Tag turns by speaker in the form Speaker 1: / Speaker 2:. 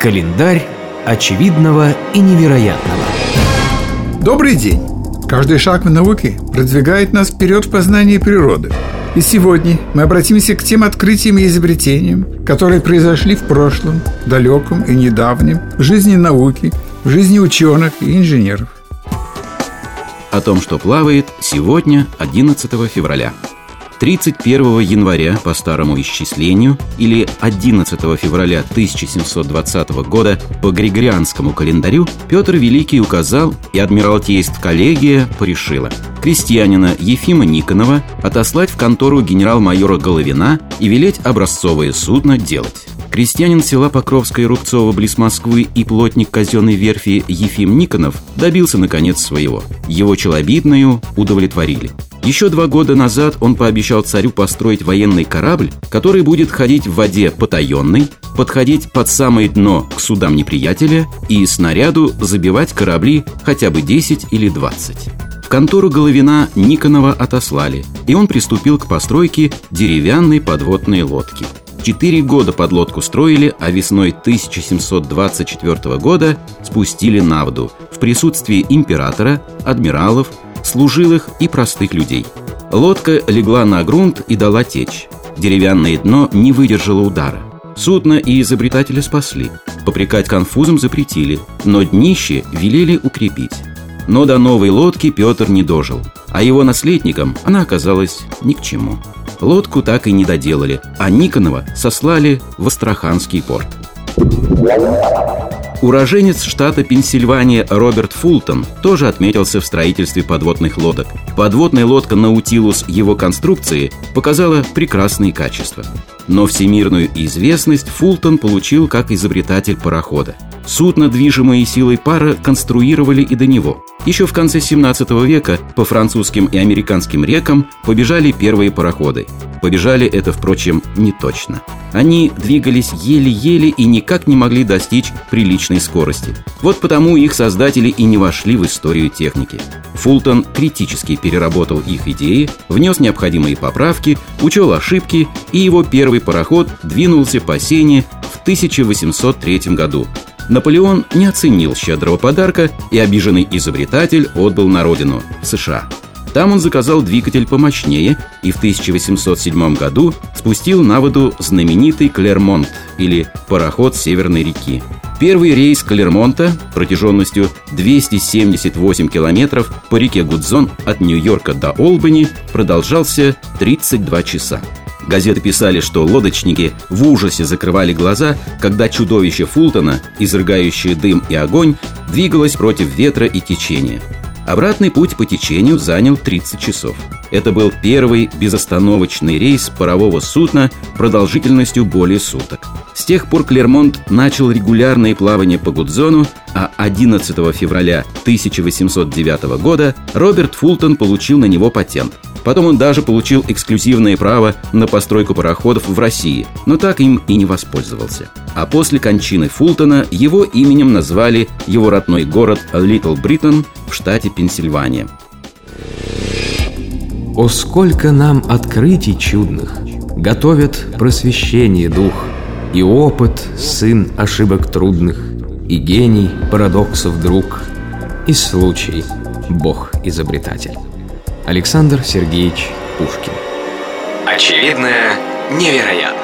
Speaker 1: Календарь очевидного и невероятного.
Speaker 2: Добрый день! Каждый шаг в науке продвигает нас вперед в познании природы. И сегодня мы обратимся к тем открытиям и изобретениям, которые произошли в прошлом, далеком и недавнем, в жизни науки, в жизни ученых и инженеров.
Speaker 3: О том, что плавает сегодня, 11 февраля. 31 января по старому исчислению или 11 февраля 1720 года по григорианскому календарю Петр Великий указал, и Адмиралтейств-коллегия порешила крестьянина Ефима Никонова отослать в контору генерал-майора Головина и велеть образцовое судно делать. Крестьянин села Покровское Рубцово близ Москвы и плотник казенной верфи Ефим Никонов добился наконец своего. Его челобитную удовлетворили. Еще 2 года назад он пообещал царю построить военный корабль, который будет ходить в воде потаенной, подходить под самое дно к судам неприятеля и снаряду забивать корабли хотя бы 10 или 20. В контору Головина Никонова отослали, и он приступил к постройке деревянной подводной лодки. 4 года подлодку строили, а весной 1724 года спустили на воду в присутствии императора, адмиралов, служилых и простых людей. Лодка легла на грунт и дала течь. Деревянное дно не выдержало удара. Судно и изобретателя спасли. Попрекать конфузом запретили, но днище велели укрепить. Но до новой лодки Петр не дожил, а его наследникам она оказалась ни к чему. Лодку так и не доделали, а Никонова сослали в Астраханский порт. Уроженец штата Пенсильвания Роберт Фултон тоже отметился в строительстве подводных лодок. Подводная лодка «Наутилус» его конструкции показала прекрасные качества. Но всемирную известность Фултон получил как изобретатель парохода. Судно, движимое силой пара, конструировали и до него. Еще в конце 17 века по французским и американским рекам побежали первые пароходы. Побежали это, впрочем, не точно. Они двигались еле-еле и никак не могли достичь приличной скорости. Вот потому их создатели и не вошли в историю техники. Фултон критически переработал их идеи, внес необходимые поправки, учел ошибки, и его первый пароход двинулся по Сене в 1803 году. Наполеон не оценил щедрого подарка, и обиженный изобретатель отбыл на родину, в США. Там он заказал двигатель помощнее и в 1807 году спустил на воду знаменитый Клермонт, или пароход Северной реки. Первый рейс Клермонта протяженностью 278 километров по реке Гудзон от Нью-Йорка до Олбани продолжался 32 часа. Газеты писали, что лодочники в ужасе закрывали глаза, когда чудовище Фултона, изрыгающее дым и огонь, двигалось против ветра и течения. Обратный путь по течению занял 30 часов. Это был первый безостановочный рейс парового судна продолжительностью более суток. С тех пор Клермонт начал регулярные плавания по Гудзону, а 11 февраля 1809 года Роберт Фултон получил на него патент. Потом он даже получил эксклюзивное право на постройку пароходов в России, но так им и не воспользовался. А после кончины Фултона его именем назвали его родной город Литл Бриттон в штате Пенсильвания.
Speaker 1: О, сколько нам открытий чудных готовят просвещение дух, и опыт сын ошибок трудных, и гений парадоксов друг, и случай Бог-изобретатель. Александр Сергеевич Пушкин.
Speaker 4: Очевидное невероятно.